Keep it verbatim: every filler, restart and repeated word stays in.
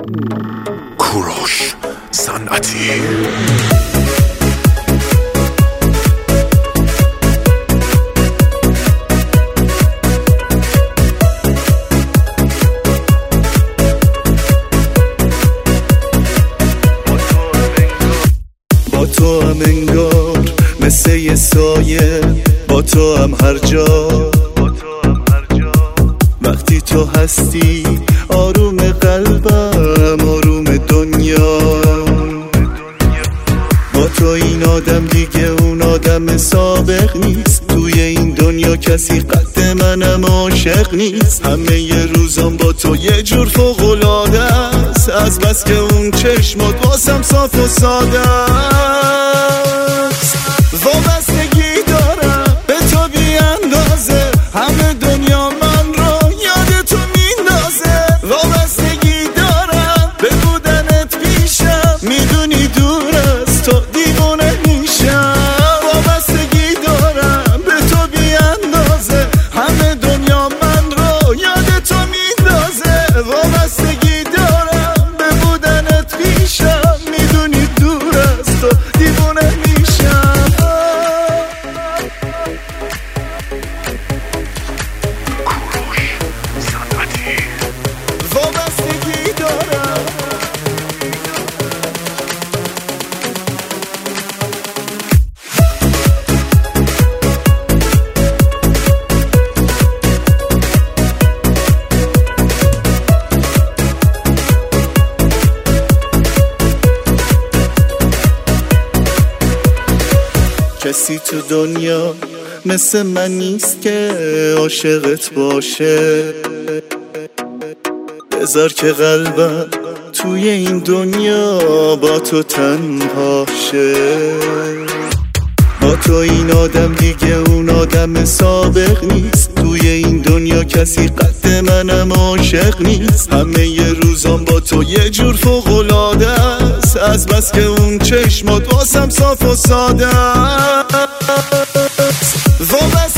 کوروش صنعتی. با تو هم انگار مثل یه سایه، با تو هم هر جا، وقتی تو هستی آروم قلبم، آروم دنیا. با تو این آدم دیگه اون آدم سابق نیست، توی این دنیا کسی قد منم عاشق نیست. همه ی روزام با تو یه جور فوق‌العاده است، از بس که اون چشمات واسم صاف و ساده است. وابستگی دارم به تو بی اندازه، همه دنیا من رو یاد تو میندازه. وابستگی دارم به بودنت پیشم، میدونی دور از تو دیوونه میشم. وابستگی دارم به تو بی اندازه، همه دنیا من رو یاد تو میندازه. وابستگی دارم به بودنت پیشم، میدونی دور از تو دیوونه میشم. وابستگی دارم. کسی تو دنیا مثل من نیست که عاشقت باشه، بذار که قلبم توی این دنیا با تو تنها شه. با تو این آدم دیگه اون آدم سابق نیست، توی این دنیا کسی قد منم عاشق نیست. همه ی روزام با تو یه جور فوق‌العاده است، از بس که اون چشمات واسم صاف و ساده است.